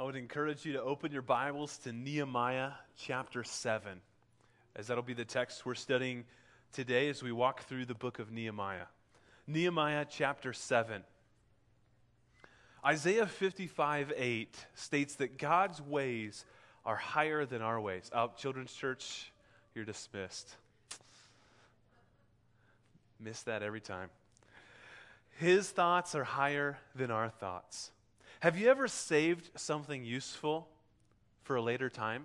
I would encourage you to open your Bibles to Nehemiah chapter 7, as that'll be the text we're studying today as we walk through the book of Nehemiah. Nehemiah chapter 7. Isaiah 55:8 states that God's ways are higher than our ways. Children's Church, you're dismissed. Miss that every time. His thoughts are higher than our thoughts. Have you ever saved something useful for a later time?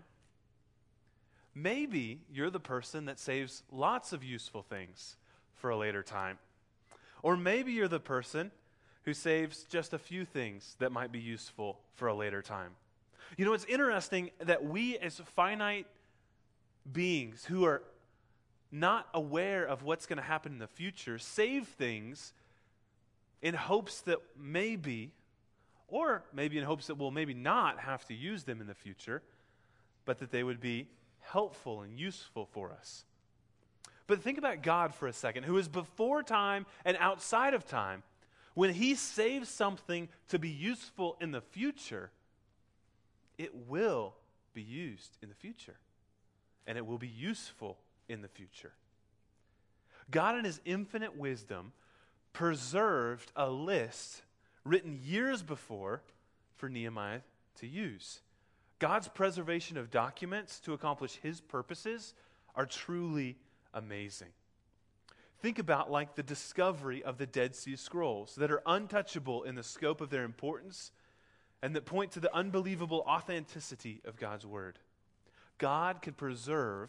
Maybe you're the person that saves lots of useful things for a later time. Or maybe you're the person who saves just a few things that might be useful for a later time. You know, it's interesting that we as finite beings who are not aware of what's going to happen in the future save things in hopes that maybe, or maybe in hopes that we'll maybe not have to use them in the future, but that they would be helpful and useful for us. But think about God for a second, who is before time and outside of time. When he saves something to be useful in the future, it will be used in the future, and it will be useful in the future. God in his infinite wisdom preserved a list written years before for Nehemiah to use. God's preservation of documents to accomplish his purposes are truly amazing. Think about like the discovery of the Dead Sea Scrolls that are untouchable in the scope of their importance and that point to the unbelievable authenticity of God's word. God could preserve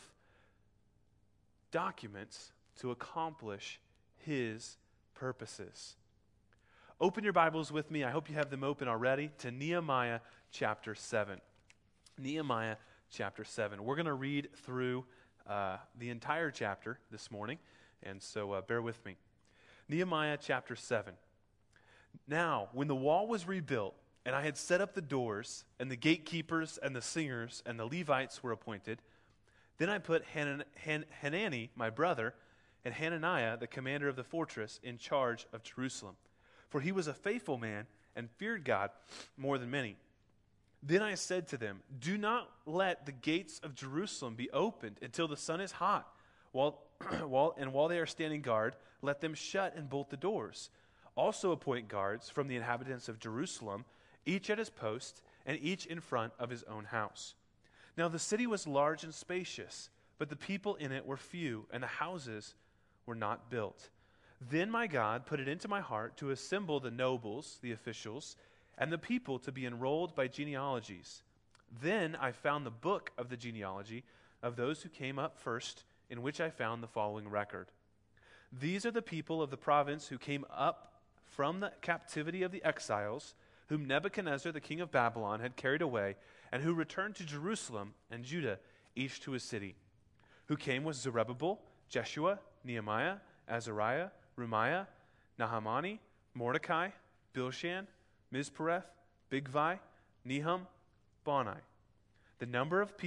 documents to accomplish his purposes. Open your Bibles with me. I hope you have them open already to Nehemiah chapter 7. Nehemiah chapter 7. We're going to read through the entire chapter this morning, and so bear with me. Nehemiah chapter 7. Now, when the wall was rebuilt, and I had set up the doors, and the gatekeepers and the singers and the Levites were appointed, then I put Hanani, my brother, and Hananiah, the commander of the fortress, in charge of Jerusalem. For he was a faithful man and feared God more than many. Then I said to them, do not let the gates of Jerusalem be opened until the sun is hot. While they are standing guard, let them shut and bolt the doors. Also appoint guards from the inhabitants of Jerusalem, each at his post, and each in front of his own house. Now the city was large and spacious, but the people in it were few, and the houses were not built. Then my God put it into my heart to assemble the nobles, the officials, and the people to be enrolled by genealogies. Then I found the book of the genealogy of those who came up first, in which I found the following record. These are the people of the province who came up from the captivity of the exiles, whom Nebuchadnezzar the king of Babylon had carried away, and who returned to Jerusalem and Judah, each to his city. Who came was Zerubbabel, Jeshua, Nehemiah, Azariah, Rumiah, Nahamani, Mordecai, Bilshan, Mizpareth, Bigvai, Nehum, Bani. The number of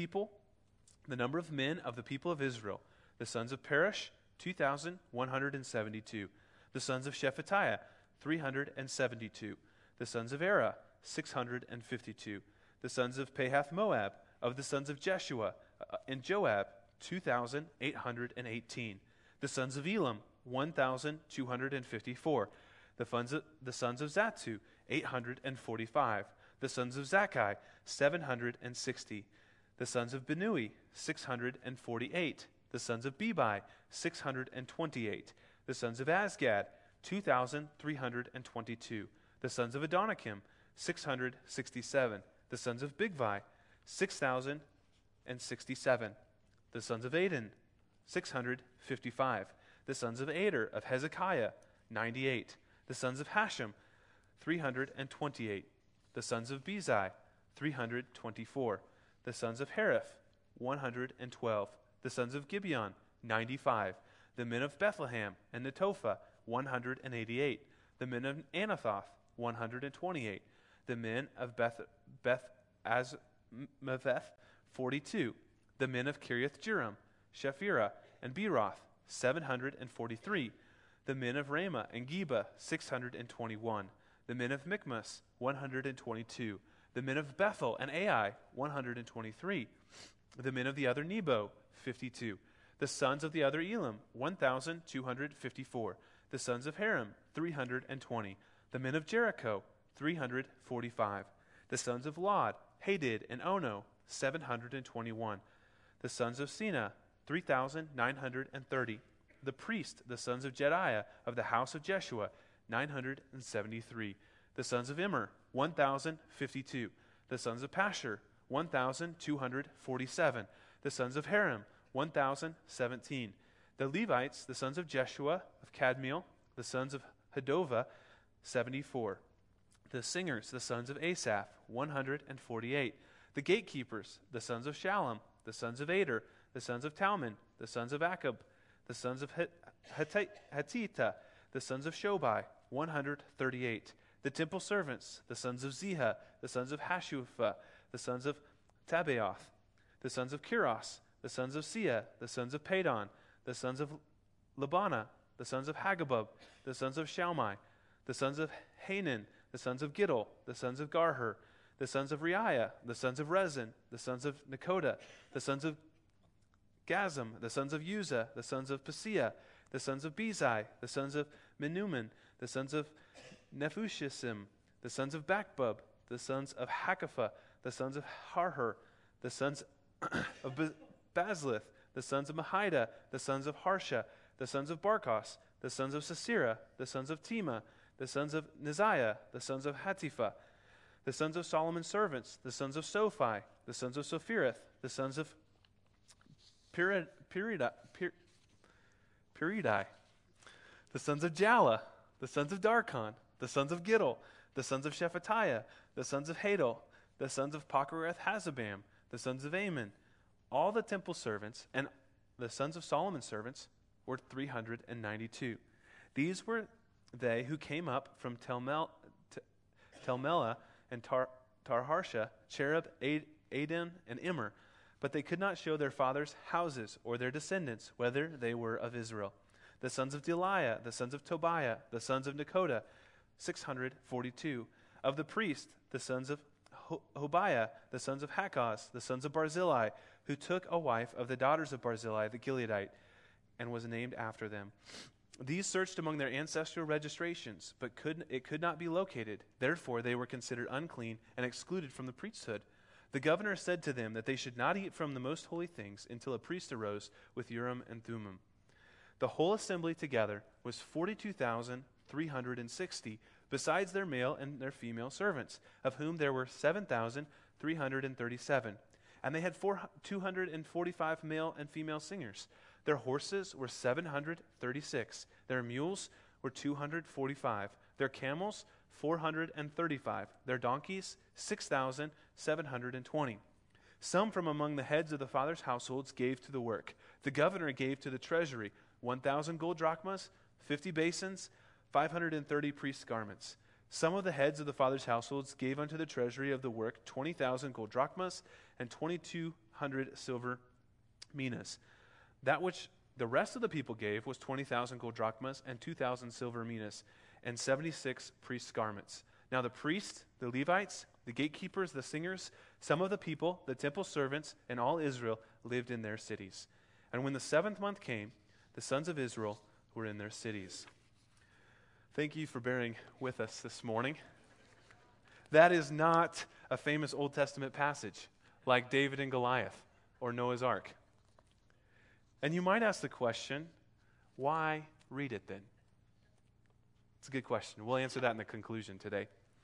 men of the people of Israel, the sons of Perish, 2,172. The sons of Shephatiah, 372. The sons of Era, 652. The sons of Pahath Moab, of the sons of Jeshua and Joab, 2,818. The sons of Elam, 1,254. The sons of Zatu, 845. The sons of Zakkai, 760. The sons of Benui, 648. The sons of Bebai, 628. The sons of Azgad, 2,322. The sons of Adonikim, 667. The sons of Bigvai, 6,067. The sons of Adin, 655. The sons of Ader of Hezekiah, 98. The sons of Hashem, 328. The sons of Bezai, 324. The sons of Hariph, 112. The sons of Gibeon, 95. The men of Bethlehem and Netophah, 188. The men of Anathoth, 128. The men of Beth Azmaveth, 42. The men of Kiriath Jearim, Shephirah, and Beeroth, 743. The men of Ramah and Geba, 621. The men of Michmas, 122. The men of Bethel and Ai, 123. The men of the other Nebo, 52. The sons of the other Elam, 1,254. The sons of Haram, 320. The men of Jericho, 345. The sons of Lod, Hadid, and Ono, 721. The sons of Sina, 3,930. The priest, the sons of Jediah, of the house of Jeshua, 973. The sons of Immer, 1,052. The sons of Pashur, 1,247. The sons of Haram, 1,017. The Levites, the sons of Jeshua, of Kadmiel, the sons of Hodovah, 74. The singers, the sons of Asaph, 148. The gatekeepers, the sons of Shallum, the sons of Ader, the sons of Talmon, the sons of Akab, the sons of Hatita, the sons of Shobai, 138. The temple servants, the sons of Ziha, the sons of Hashupha, the sons of Tabaoth, the sons of Kiros, the sons of Sia, the sons of Padon, the sons of Labana, the sons of Hagabub, the sons of Shalmai, the sons of Hanan, the sons of Giddel, the sons of Garher, the sons of Reiah, the sons of Rezin, the sons of Nekoda, the sons of Gazam, the sons of Uzzah, the sons of Paseah, the sons of Bezai, the sons of Menuman, the sons of Nephushim, the sons of Bakbub, the sons of Hakapha, the sons of Harher, the sons of Bazlith, the sons of Mahida, the sons of Harsha, the sons of Barkos, the sons of Sisera, the sons of Tema, the sons of Neziah, the sons of Hatipha, the sons of Solomon's servants, the sons of Sophi, the sons of Sophireth, the sons of Peridai, the sons of Jala, the sons of Darkon, the sons of Giddel, the sons of Shephatiah, the sons of Hadel, the sons of Pokereth Hazabam, the sons of Ammon. All the temple servants and the sons of Solomon's servants were 392. These were they who came up from Telmelah and Tarharsha, Cherub, Aden, and Immer, but they could not show their fathers' houses or their descendants, whether they were of Israel. The sons of Deliah, the sons of Tobiah, the sons of Nekoda, 642. Of the priest, the sons of Hobiah, the sons of Hakkoz, the sons of Barzillai, who took a wife of the daughters of Barzillai the Gileadite, and was named after them. These searched among their ancestral registrations, but it could not be located. Therefore they were considered unclean and excluded from the priesthood. The governor said to them that they should not eat from the most holy things until a priest arose with Urim and Thummim. The whole assembly together was 42,360, besides their male and their female servants, of whom there were 7,337. And they had 245 male and female singers. Their horses were 736. Their mules were 245. Their camels, 435. Their donkeys, 6,720. Some from among the heads of the fathers' households gave to the work. The governor gave to the treasury 1,000 gold drachmas, 50 basins, 530 priests' garments. Some of the heads of the fathers' households gave unto the treasury of the work 20,000 gold drachmas and 2,200 silver minas. That which the rest of the people gave was 20,000 gold drachmas and 2,000 silver minas and 76 priests' garments. Now the priests, the Levites, the gatekeepers, the singers, some of the people, the temple servants, and all Israel lived in their cities. And when the 7th month came, the sons of Israel were in their cities. Thank you for bearing with us this morning. That is not a famous Old Testament passage like David and Goliath or Noah's Ark. And you might ask the question, why read it then? It's a good question. We'll answer that in the conclusion today.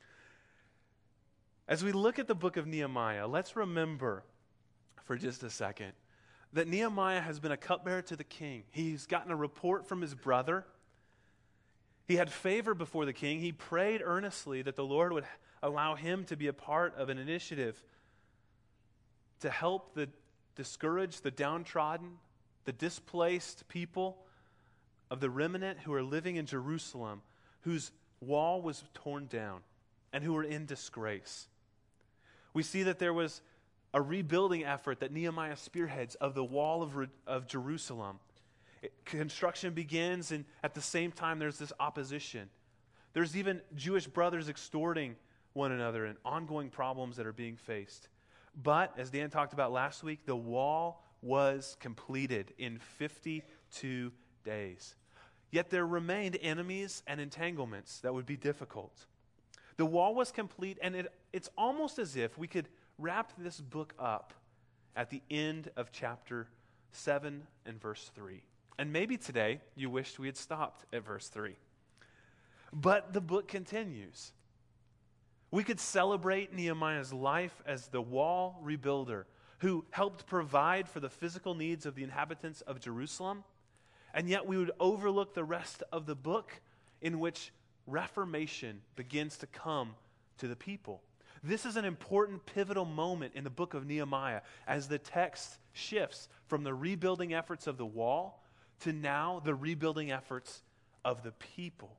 As we look at the book of Nehemiah, let's remember for just a second that Nehemiah has been a cupbearer to the king. He's gotten a report from his brother. He had favor before the king. He prayed earnestly that the Lord would allow him to be a part of an initiative to help the discouraged, the downtrodden, the displaced people of the remnant who are living in Jerusalem, whose wall was torn down and who were in disgrace. We see that there was a rebuilding effort that Nehemiah spearheads of the wall of Jerusalem. Construction begins, and at the same time there's this opposition. There's even Jewish brothers extorting one another and ongoing problems that are being faced. But, as Dan talked about last week, the wall was completed in 52 days. Yet there remained enemies and entanglements that would be difficult. The wall was complete, and it's almost as if we could wrap this book up at the end of chapter 7 and verse 3. And maybe today you wished we had stopped at verse 3. But the book continues. We could celebrate Nehemiah's life as the wall rebuilder who helped provide for the physical needs of the inhabitants of Jerusalem, and yet we would overlook the rest of the book in which reformation begins to come to the people. This is an important pivotal moment in the book of Nehemiah as the text shifts from the rebuilding efforts of the wall to now the rebuilding efforts of the people.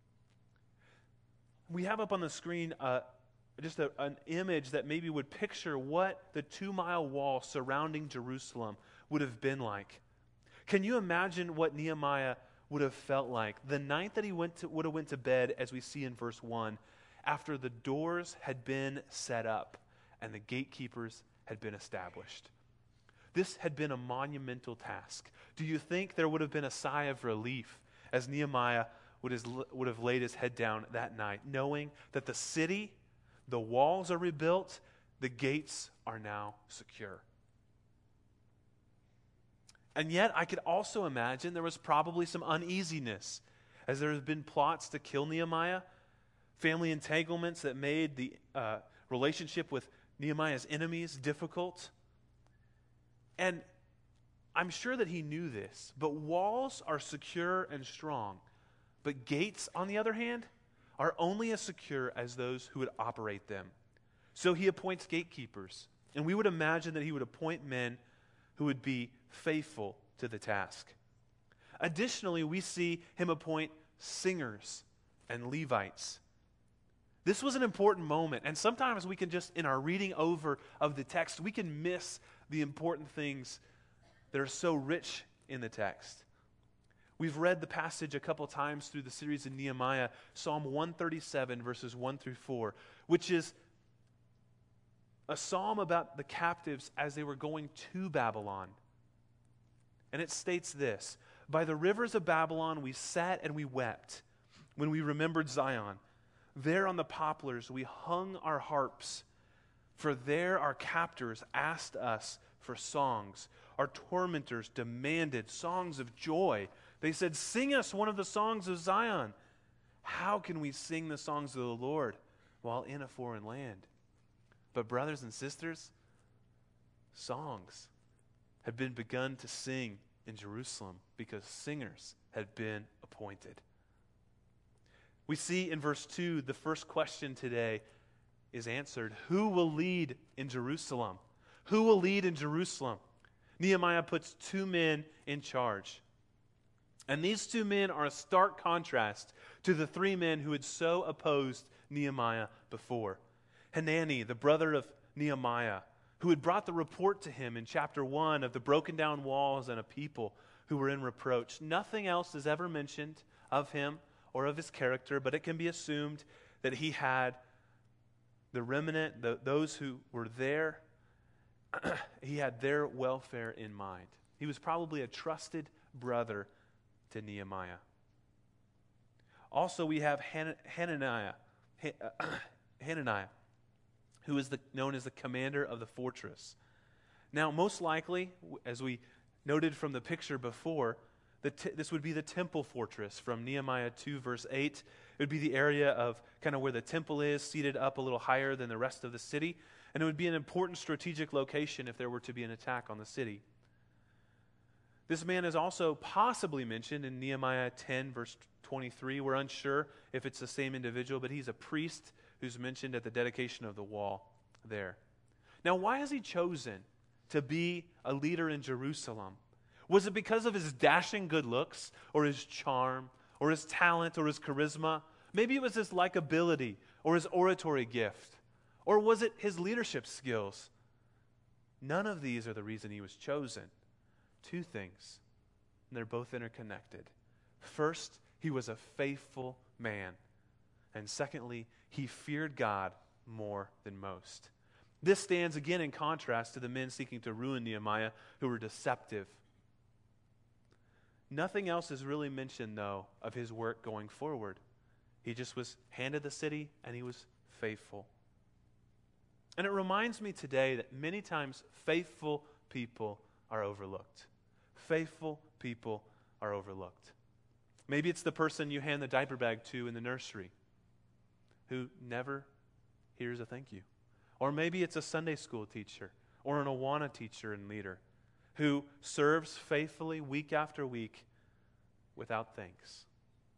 We have up on the screen just an image that maybe would picture what the 2-mile wall surrounding Jerusalem would have been like. Can you imagine what Nehemiah would have felt like the night that he would have went to bed, as we see in verse 1, after the doors had been set up and the gatekeepers had been established? This had been a monumental task. Do you think there would have been a sigh of relief as Nehemiah would have laid his head down that night, knowing that the city, the walls are rebuilt, the gates are now secure? And yet, I could also imagine there was probably some uneasiness, as there have been plots to kill Nehemiah, family entanglements that made the relationship with Nehemiah's enemies difficult. And I'm sure that he knew this, but walls are secure and strong. But gates, on the other hand, are only as secure as those who would operate them. So he appoints gatekeepers, and we would imagine that he would appoint men who would be faithful to the task. Additionally, we see him appoint singers and Levites. This was an important moment, and sometimes we can just, in our reading over of the text, we can miss the important things that are so rich in the text. We've read the passage a couple times through the series in Nehemiah, Psalm 137, verses 1 through 4, which is a psalm about the captives as they were going to Babylon. And it states this: "By the rivers of Babylon we sat and we wept when we remembered Zion. There on the poplars we hung our harps, for there our captors asked us for songs. Our tormentors demanded songs of joy. They said, 'Sing us one of the songs of Zion.' How can we sing the songs of the Lord while in a foreign land?" But brothers and sisters, songs had been begun to sing in Jerusalem because singers had been appointed. We see in verse 2, the first question today is answered. Who will lead in Jerusalem? Who will lead in Jerusalem? Nehemiah puts 2 men in charge. And these 2 men are a stark contrast to the 3 men who had so opposed Nehemiah before. Hanani, the brother of Nehemiah, who had brought the report to him in chapter 1 of the broken down walls and a people who were in reproach. Nothing else is ever mentioned of him or of his character, but it can be assumed that he had the remnant, those who were there, he had their welfare in mind. He was probably a trusted brother to Nehemiah. Also, we have Hananiah, who is known as the commander of the fortress. Now, most likely, as we noted from the picture before, this would be the temple fortress from Nehemiah 2, verse 8. It would be the area of kind of where the temple is, seated up a little higher than the rest of the city. And it would be an important strategic location if there were to be an attack on the city. This man is also possibly mentioned in Nehemiah 10, verse 23. We're unsure if it's the same individual, but he's a priest who's mentioned at the dedication of the wall there. Now, why is he chosen to be a leader in Jerusalem? Was it because of his dashing good looks, or his charm, or his talent, or his charisma? Maybe it was his likability, or his oratory gift. Or was it his leadership skills? None of these are the reason he was chosen. 2 things, and they're both interconnected. First, he was a faithful man. And secondly, he feared God more than most. This stands again in contrast to the men seeking to ruin Nehemiah who were deceptive. Nothing else is really mentioned, though, of his work going forward. He just was handed the city and he was faithful. And it reminds me today that many times faithful people are overlooked. Faithful people are overlooked. Maybe it's the person you hand the diaper bag to in the nursery who never hears a thank you. Or maybe it's a Sunday school teacher or an Awana teacher and leader who serves faithfully week after week without thanks.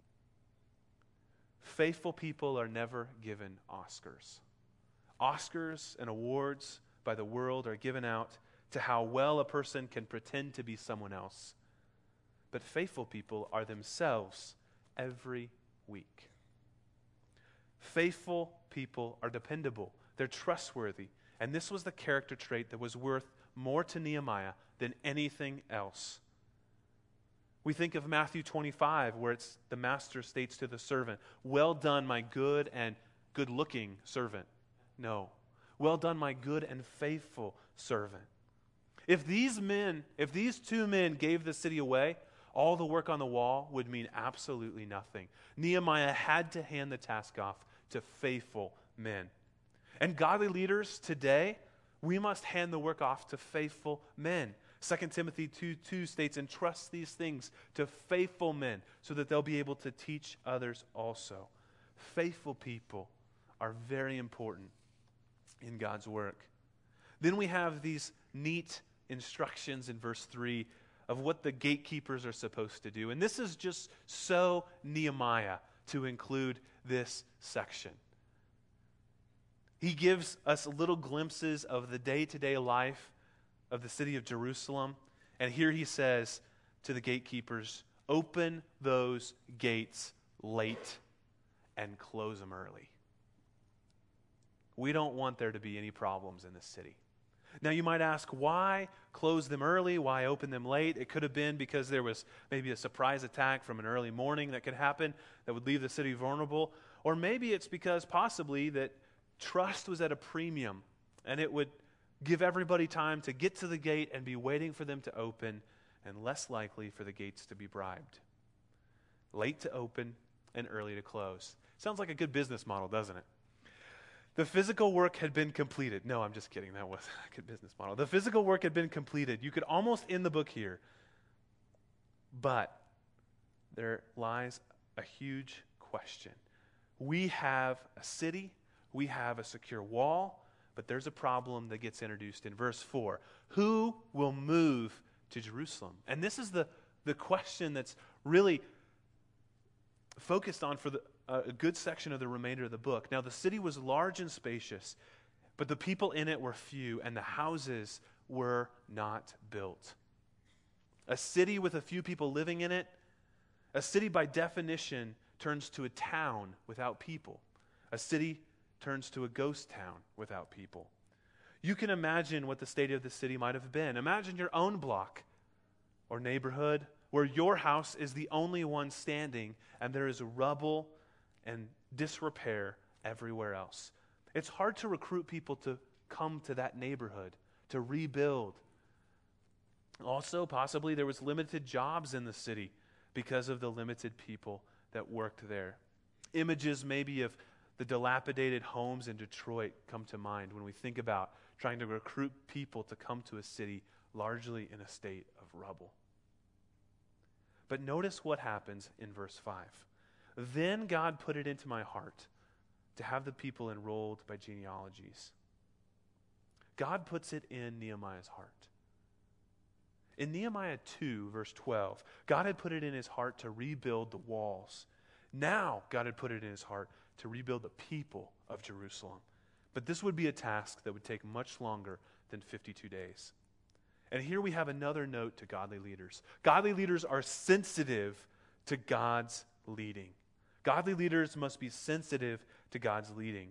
Faithful people are never given Oscars. Oscars and awards by the world are given out to how well a person can pretend to be someone else. But faithful people are themselves every week. Faithful people are dependable. They're trustworthy. And this was the character trait that was worth more to Nehemiah than anything else. We think of Matthew 25, where it's the master states to the servant, "Well done, my good and good-looking servant." No. "Well done, my good and faithful servant." If these two men gave the city away, all the work on the wall would mean absolutely nothing. Nehemiah had to hand the task off to faithful men. And godly leaders today, we must hand the work off to faithful men. 2 Timothy 2:2 states, "Entrust these things to faithful men so that they'll be able to teach others also." Faithful people are very important in God's work. Then we have these neat instructions in verse 3 of what the gatekeepers are supposed to do. And this is just so Nehemiah to include this section. He gives us little glimpses of the day-to-day life of the city of Jerusalem. And here he says to the gatekeepers, "Open those gates late and close them early." We don't want there to be any problems in this city. Now you might ask, why close them early? Why open them late? It could have been because there was maybe a surprise attack from an early morning that could happen that would leave the city vulnerable. Or maybe it's because possibly that trust was at a premium and it would give everybody time to get to the gate and be waiting for them to open, and less likely for the gates to be bribed. Late to open and early to close. Sounds like a good business model, doesn't it? The physical work had been completed. No, I'm just kidding. That wasn't a good business model. The physical work had been completed. You could almost end the book here. But there lies a huge question. We have a city. We have a secure wall. But there's a problem that gets introduced in verse 4. Who will move to Jerusalem? And this is the question that's really focused on for a good section of the remainder of the book. Now, the city was large and spacious, but the people in it were few, and the houses were not built. A city with a few people living in it, a city by definition turns to a town without people. A city turns to a ghost town without people. You can imagine what the state of the city might have been. Imagine your own block or neighborhood where your house is the only one standing and there is rubble and disrepair everywhere else. It's hard to recruit people to come to that neighborhood, to rebuild. Also, possibly there was limited jobs in the city because of the limited people that worked there. Images maybe of the dilapidated homes in Detroit come to mind when we think about trying to recruit people to come to a city largely in a state of rubble. But notice what happens in verse 5. Then God put it into my heart to have the people enrolled by genealogies. God puts it in Nehemiah's heart. In Nehemiah 2, verse 12, God had put it in his heart to rebuild the walls. Now God had put it in his heart to rebuild the people of Jerusalem. But this would be a task that would take much longer than 52 days. And here we have another note to godly leaders. Godly leaders are sensitive to God's leading. Godly leaders must be sensitive to God's leading.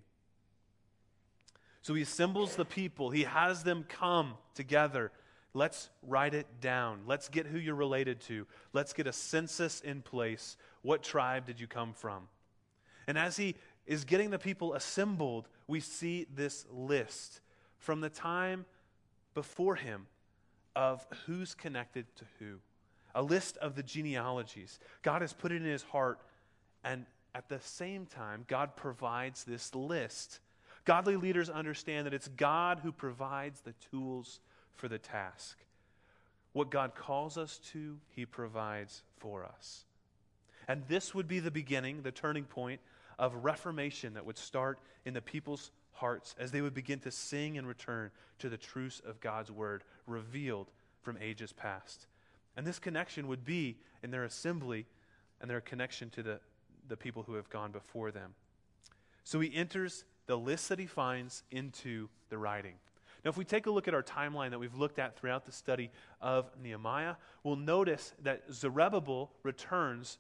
So he assembles the people. He has them come together. Let's write it down. Let's get who you're related to. Let's get a census in place. What tribe did you come from? And as he is getting the people assembled, we see this list from the time before him of who's connected to who. A list of the genealogies. God has put it in his heart, and at the same time, God provides this list. Godly leaders understand that it's God who provides the tools for the task. What God calls us to, he provides for us. And this would be the beginning, the turning point of reformation that would start in the people's hearts as they would begin to sing and return to the truths of God's word revealed from ages past. And this connection would be in their assembly and their connection to the people who have gone before them. So he enters the list that he finds into the writing. Now, if we take a look at our timeline that we've looked at throughout the study of Nehemiah, we'll notice that Zerubbabel returns.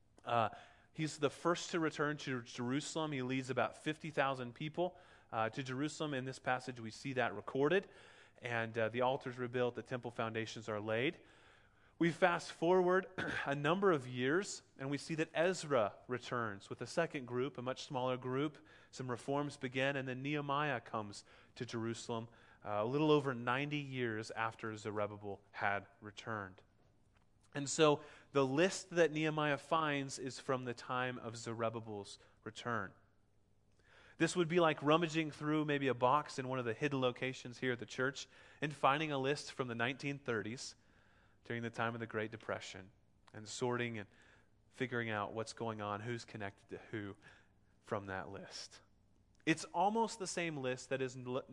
He's the first to return to Jerusalem. He leads about 50,000 people to Jerusalem. In this passage, we see that recorded. And the altars rebuilt, the temple foundations are laid. We fast forward a number of years, and we see that Ezra returns with a second group, a much smaller group. Some reforms begin, and then Nehemiah comes to Jerusalem a little over 90 years after Zerubbabel had returned. And so the list that Nehemiah finds is from the time of Zerubbabel's return. This would be like rummaging through maybe a box in one of the hidden locations here at the church and finding a list from the 1930s during the time of the Great Depression and sorting and figuring out what's going on, who's connected to who from that list. It's almost the same list that is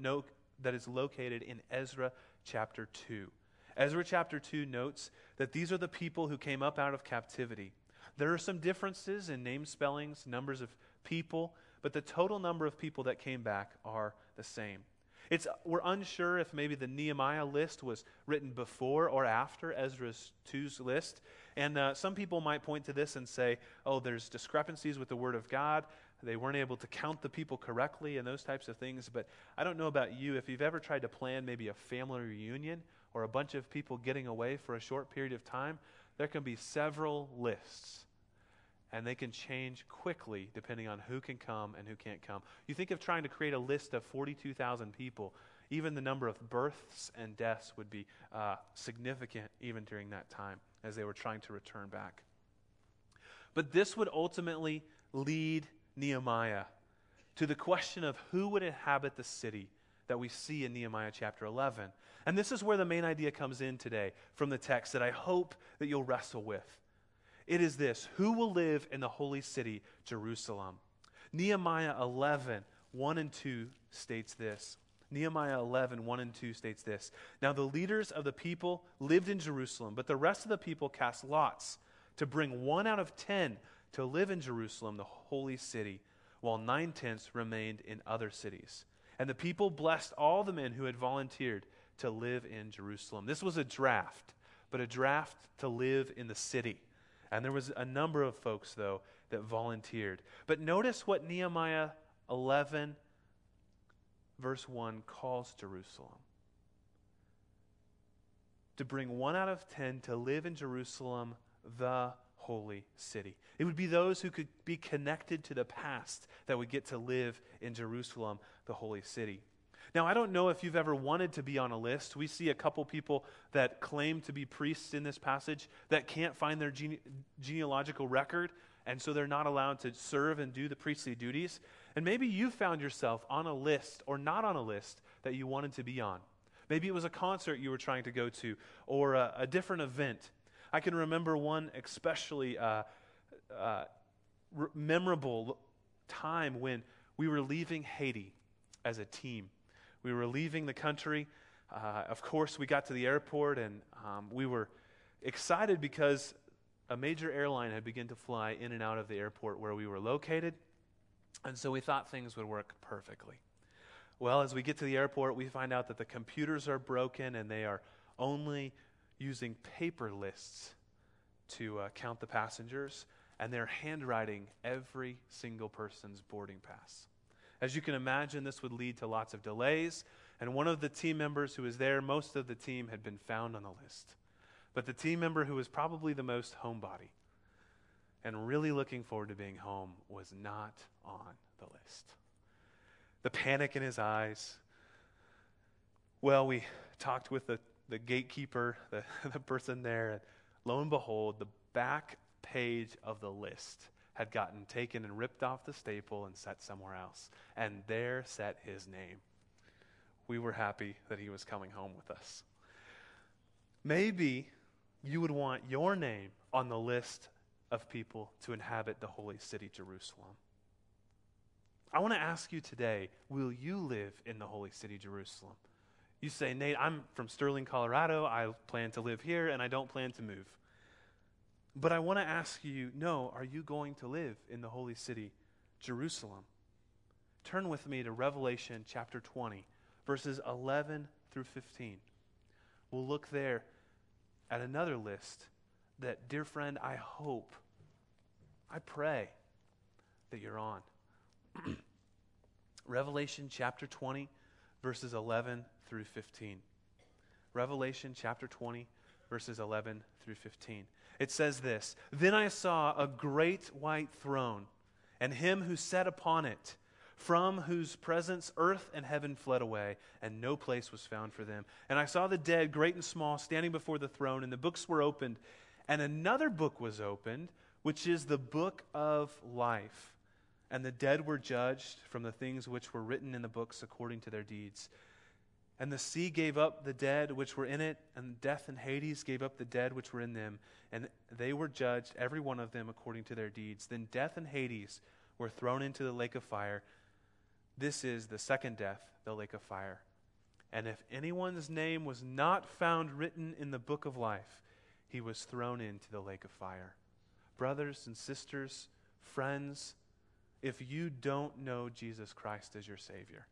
located in Ezra chapter 2. Ezra chapter 2 notes that these are the people who came up out of captivity. There are some differences in name spellings, numbers of people, but the total number of people that came back are the same. We're unsure if maybe the Nehemiah list was written before or after Ezra 2's list. And some people might point to this and say, oh, there's discrepancies with the Word of God. They weren't able to count the people correctly and those types of things. But I don't know about you. If you've ever tried to plan maybe a family reunion or a bunch of people getting away for a short period of time, there can be several lists. And they can change quickly depending on who can come and who can't come. You think of trying to create a list of 42,000 people, even the number of births and deaths would be significant even during that time as they were trying to return back. But this would ultimately lead Nehemiah to the question of who would inhabit the city that we see in Nehemiah chapter 11. And this is where the main idea comes in today from the text that I hope that you'll wrestle with. It is this: who will live in the holy city, Jerusalem? Nehemiah 11, 1 and 2 states this. Nehemiah 11, 1 and 2 states this. Now the leaders of the people lived in Jerusalem, but the rest of the people cast lots to bring 1 out of 10 to live in Jerusalem, the holy city, while 9/10 remained in other cities. And the people blessed all the men who had volunteered to live in Jerusalem. This was a draft, but a draft to live in the city. And there was a number of folks, though, that volunteered. But notice what Nehemiah 11, verse 1 calls Jerusalem. To bring 1 out of 10 to live in Jerusalem, the holy city. It would be those who could be connected to the past that would get to live in Jerusalem, the holy city. Now, I don't know if you've ever wanted to be on a list. We see a couple people that claim to be priests in this passage that can't find their genealogical record, and so they're not allowed to serve and do the priestly duties. And maybe you found yourself on a list or not on a list that you wanted to be on. Maybe it was a concert you were trying to go to or a different event. I can remember one especially memorable time when we were leaving Haiti as a team. We were leaving the country. Of course, we got to the airport, and we were excited because a major airline had begun to fly in and out of the airport where we were located, and so we thought things would work perfectly. Well, as we get to the airport, we find out that the computers are broken, and they are only using paper lists to count the passengers, and they're handwriting every single person's boarding pass. As you can imagine, this would lead to lots of delays, and one of the team members who was there, most of the team had been found on the list. But the team member who was probably the most homebody and really looking forward to being home was not on the list. The panic in his eyes. Well, we talked with the gatekeeper, the person there, and lo and behold, the back page of the list had gotten taken and ripped off the staple and set somewhere else. And there sat his name. We were happy that he was coming home with us. Maybe you would want your name on the list of people to inhabit the holy city, Jerusalem. I want to ask you today, will you live in the holy city, Jerusalem? You say, Nate, I'm from Sterling, Colorado. I plan to live here, and I don't plan to move. But I want to ask you, no, are you going to live in the holy city, Jerusalem? Turn with me to Revelation chapter 20, verses 11 through 15. We'll look there at another list that, dear friend, I hope, I pray that you're on. Revelation chapter 20, verses 11 through 15. Revelation chapter 20, verses 11 through 15. It says this, "Then I saw a great white throne, and him who sat upon it, from whose presence earth and heaven fled away, and no place was found for them. And I saw the dead, great and small, standing before the throne, and the books were opened. And another book was opened, which is the book of life. And the dead were judged from the things which were written in the books according to their deeds. And the sea gave up the dead which were in it, and death and Hades gave up the dead which were in them. And they were judged, every one of them, according to their deeds. Then death and Hades were thrown into the lake of fire. This is the second death, the lake of fire. And if anyone's name was not found written in the book of life, he was thrown into the lake of fire." Brothers and sisters, friends, if you don't know Jesus Christ as your Savior,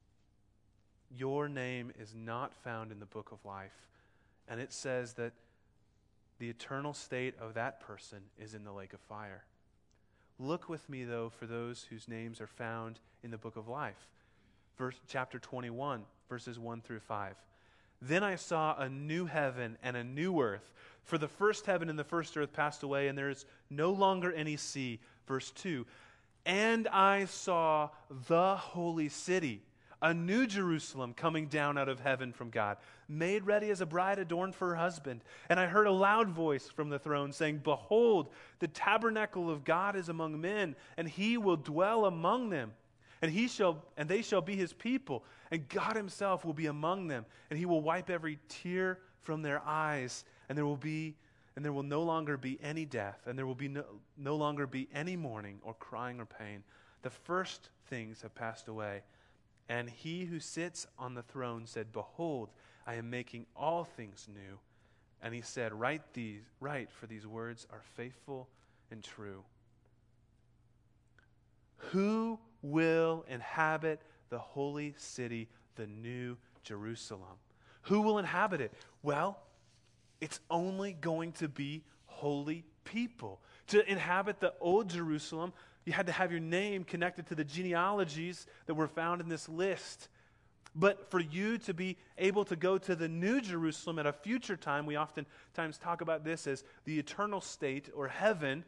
your name is not found in the book of life. And it says that the eternal state of that person is in the lake of fire. Look with me, though, for those whose names are found in the book of life. Chapter 21, verses 1 through 5. "Then I saw a new heaven and a new earth, for the first heaven and the first earth passed away, and there is no longer any sea." Verse 2, "And I saw the holy city, a new Jerusalem coming down out of heaven from God, made ready as a bride adorned for her husband. And I heard a loud voice from the throne saying, 'Behold, the tabernacle of God is among men, and he will dwell among them. And they shall be his people, and God himself will be among them, and he will wipe every tear from their eyes, and there will no longer be any death, and there will be no longer be any mourning or crying or pain. The first things have passed away.' And he who sits on the throne said, 'Behold, I am making all things new.' And he said, 'Write, for these words are faithful and true.'" Who will inhabit the holy city, the new Jerusalem? Who will inhabit it? Well, it's only going to be holy people. To inhabit the old Jerusalem, you had to have your name connected to the genealogies that were found in this list. But for you to be able to go to the new Jerusalem at a future time, we oftentimes talk about this as the eternal state or heaven,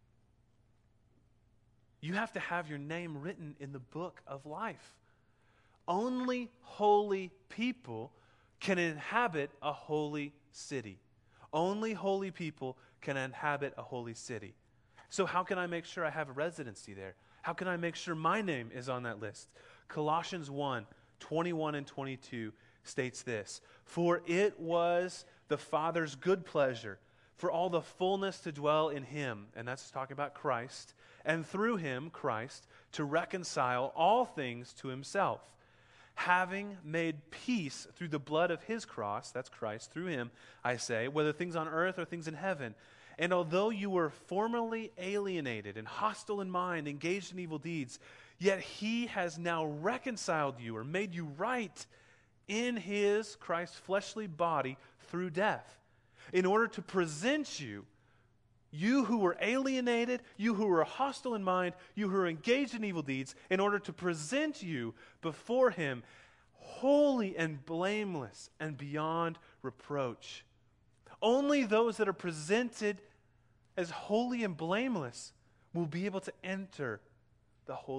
you have to have your name written in the book of life. Only holy people can inhabit a holy city. Only holy people can inhabit a holy city. So how can I make sure I have a residency there? How can I make sure my name is on that list? Colossians 1, 21 and 22 states this, "For it was the Father's good pleasure for all the fullness to dwell in him," and that's talking about Christ, "and through him, Christ, to reconcile all things to himself, having made peace through the blood of his cross," that's Christ, "through him, I say, whether things on earth or things in heaven. And although you were formerly alienated and hostile in mind, engaged in evil deeds, yet he has now reconciled you," or made you right, "in his," Christ's, "fleshly body through death, in order to present you, you who were alienated, you who were hostile in mind, you who were engaged in evil deeds, in order to present you before him holy and blameless and beyond reproach." Only those that are presented as holy and blameless will be able to enter the holy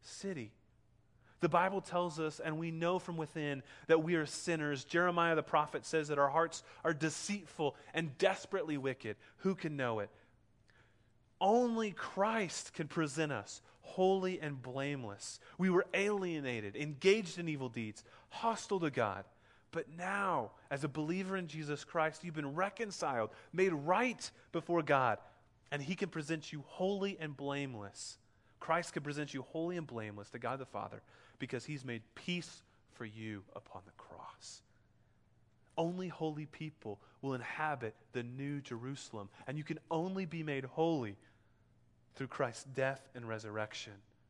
city. The Bible tells us, and we know from within, that we are sinners. Jeremiah the prophet says that our hearts are deceitful and desperately wicked. Who can know it? Only Christ can present us holy and blameless. We were alienated, engaged in evil deeds, hostile to God. But now, as a believer in Jesus Christ, you've been reconciled, made right before God, and He can present you holy and blameless. Christ can present you holy and blameless to God the Father because He's made peace for you upon the cross. Only holy people will inhabit the new Jerusalem, and you can only be made holy through Christ's death and resurrection.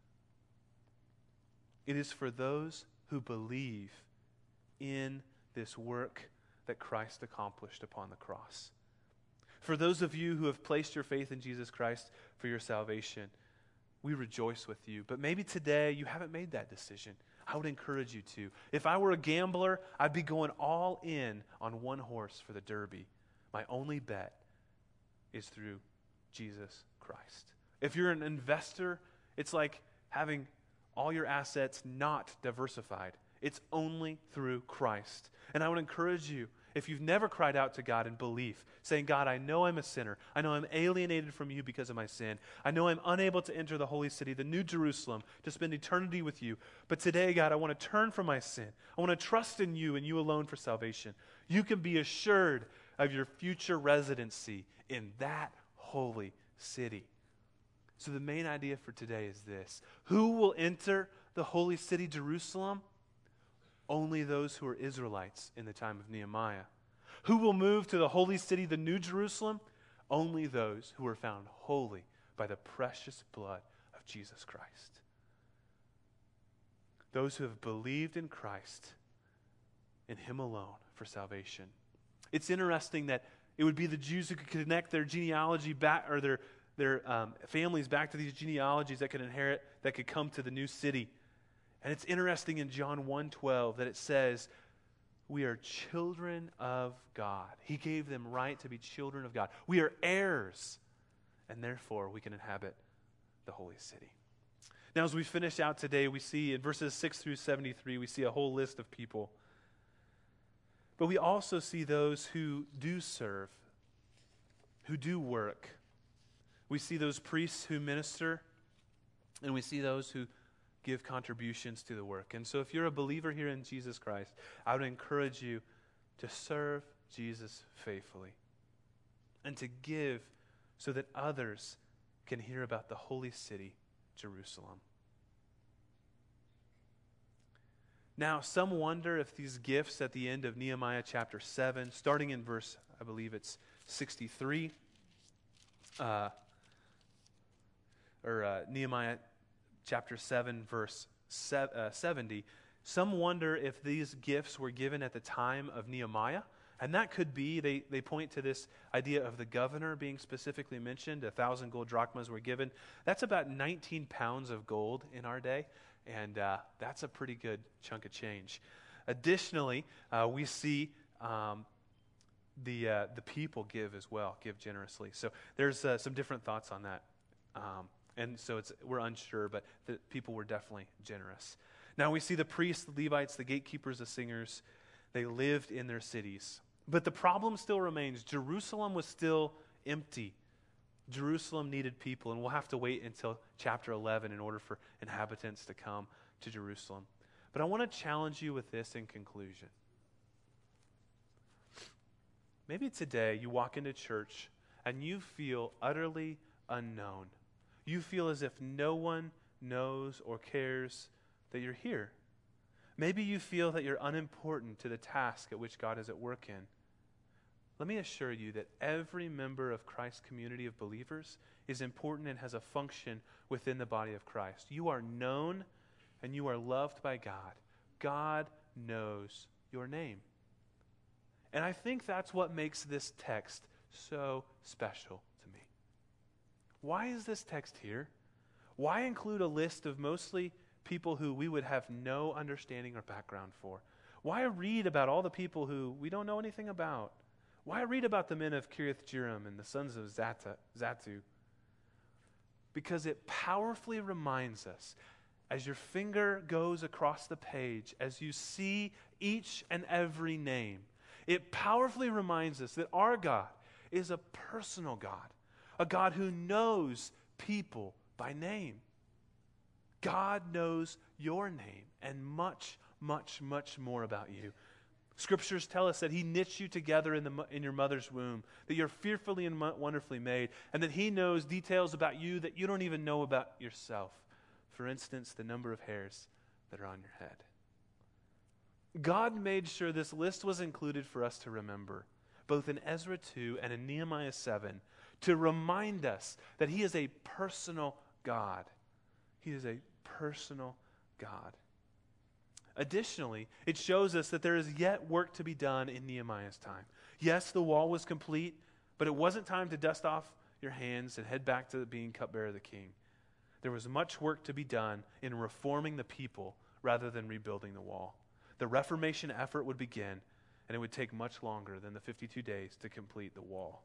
It is for those who believe in this work that Christ accomplished upon the cross. For those of you who have placed your faith in Jesus Christ for your salvation, we rejoice with you. But maybe today you haven't made that decision. I would encourage you to. If I were a gambler, I'd be going all in on one horse for the Derby. My only bet is through Jesus Christ. If you're an investor, it's like having all your assets not diversified. It's only through Christ. And I would encourage you, if you've never cried out to God in belief, saying, God, I know I'm a sinner. I know I'm alienated from you because of my sin. I know I'm unable to enter the holy city, the new Jerusalem, to spend eternity with you. But today, God, I want to turn from my sin. I want to trust in you and you alone for salvation. You can be assured of your future residency in that holy city. So the main idea for today is this. Who will enter the holy city, Jerusalem? Only those who are Israelites in the time of Nehemiah. Who will move to the holy city, the new Jerusalem? Only those who are found holy by the precious blood of Jesus Christ. Those who have believed in Christ, in Him alone for salvation. It's interesting that it would be the Jews who could connect their genealogy back, or their families back to these genealogies that could inherit, that could come to the new city. And it's interesting in John 1:12 that it says, we are children of God. He gave them right to be children of God. We are heirs, and therefore we can inhabit the holy city. Now, as we finish out today, we see in verses 6 through 73, we see a whole list of people. But we also see those who do serve, who do work. We see those priests who minister, and we see those who give contributions to the work. And so if you're a believer here in Jesus Christ, I would encourage you to serve Jesus faithfully and to give so that others can hear about the holy city, Jerusalem. Now, some wonder if these gifts at the end of Nehemiah chapter 7, starting in verse, I believe it's 63, Nehemiah chapter 7, verse 70, some wonder if these gifts were given at the time of Nehemiah. And that could be, they point to this idea of the governor being specifically mentioned. 1,000 gold drachmas were given. That's about 19 pounds of gold in our day. And that's a pretty good chunk of change. Additionally, we see the people give as well, give generously. So there's some different thoughts on that. And so we're unsure, but the people were definitely generous. Now we see the priests, the Levites, the gatekeepers, the singers, they lived in their cities. But the problem still remains. Jerusalem was still empty. Jerusalem needed people, and we'll have to wait until chapter 11 in order for inhabitants to come to Jerusalem. But I want to challenge you with this in conclusion. Maybe today you walk into church and you feel utterly unknown. You feel as if no one knows or cares that you're here. Maybe you feel that you're unimportant to the task at which God is at work in. Let me assure you that every member of Christ's community of believers is important and has a function within the body of Christ. You are known and you are loved by God. God knows your name. And I think that's what makes this text so special to me. Why is this text here? Why include a list of mostly people who we would have no understanding or background for? Why read about all the people who we don't know anything about? Why read about the men of Kiriath Jearim and the sons of Zatu? Because it powerfully reminds us as your finger goes across the page, as you see each and every name, it powerfully reminds us that our God is a personal God, a God who knows people by name. God knows your name and much, much, much more about you. Scriptures tell us that He knits you together in your mother's womb, that you're fearfully and wonderfully made, and that He knows details about you that you don't even know about yourself. For instance, the number of hairs that are on your head. God made sure this list was included for us to remember, both in Ezra 2 and in Nehemiah 7, to remind us that He is a personal God. He is a personal God. Additionally, it shows us that there is yet work to be done in Nehemiah's time. Yes, the wall was complete, but it wasn't time to dust off your hands and head back to being cupbearer of the king. There was much work to be done in reforming the people rather than rebuilding the wall. The Reformation effort would begin, and it would take much longer than the 52 days to complete the wall.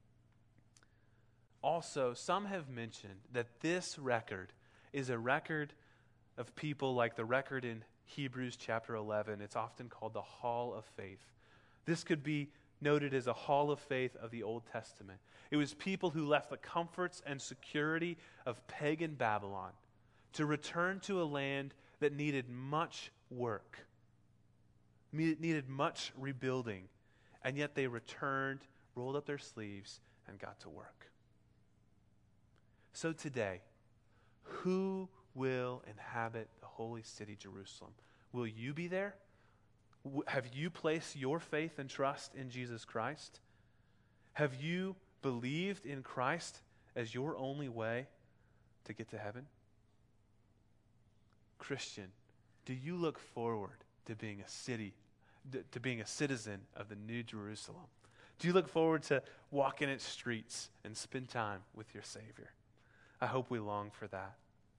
Also, some have mentioned that this record is a record of people like the record in Hebrews chapter 11. It's often called the Hall of Faith. This could be noted as a Hall of Faith of the Old Testament. It was people who left the comforts and security of pagan Babylon to return to a land that needed much work, needed much rebuilding, and yet they returned, rolled up their sleeves, and got to work. So today, who will inhabit the holy city, Jerusalem? Will you be there? Have you placed your faith and trust in Jesus Christ? Have you believed in Christ as your only way to get to heaven? Christian, do you look forward to being to being a citizen of the New Jerusalem? Do you look forward to walking its streets and spend time with your Savior? I hope we long for that.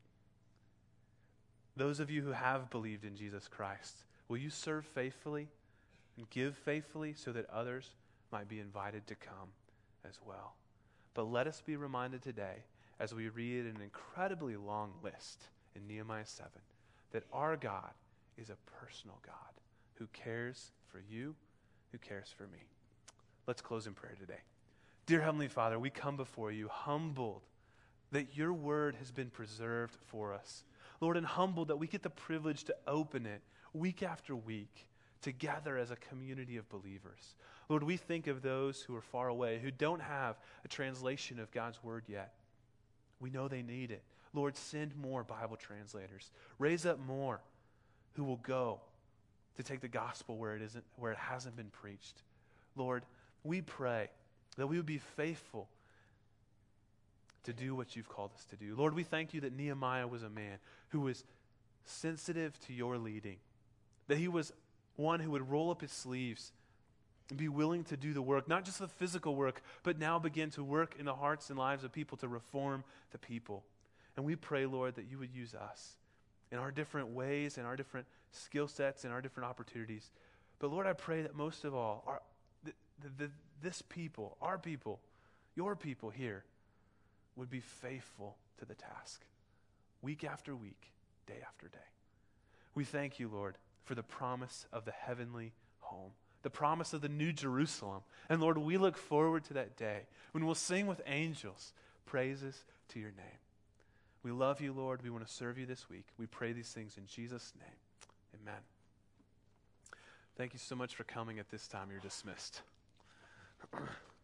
Those of you who have believed in Jesus Christ, will you serve faithfully and give faithfully so that others might be invited to come as well? But let us be reminded today, as we read an incredibly long list in Nehemiah 7, that our God is a personal God who cares for you, who cares for me. Let's close in prayer today. Dear Heavenly Father, we come before you humbled that your word has been preserved for us. Lord, and humbled that we get the privilege to open it week after week together as a community of believers. Lord, we think of those who are far away, who don't have a translation of God's word yet. We know they need it. Lord, send more Bible translators. Raise up more who will go to take the gospel where it hasn't been preached. Lord, we pray that we would be faithful to do what you've called us to do. Lord, we thank you that Nehemiah was a man who was sensitive to your leading, that he was one who would roll up his sleeves and be willing to do the work, not just the physical work, but now begin to work in the hearts and lives of people to reform the people. And we pray, Lord, that you would use us in our different ways, in our different skill sets, in our different opportunities. But Lord, I pray that most of all, this people, our people, your people here, would be faithful to the task, week after week, day after day. We thank you, Lord, for the promise of the heavenly home, the promise of the New Jerusalem. And Lord, we look forward to that day when we'll sing with angels praises to your name. We love you, Lord. We want to serve you this week. We pray these things in Jesus' name. Amen. Thank you so much for coming at this time. You're dismissed.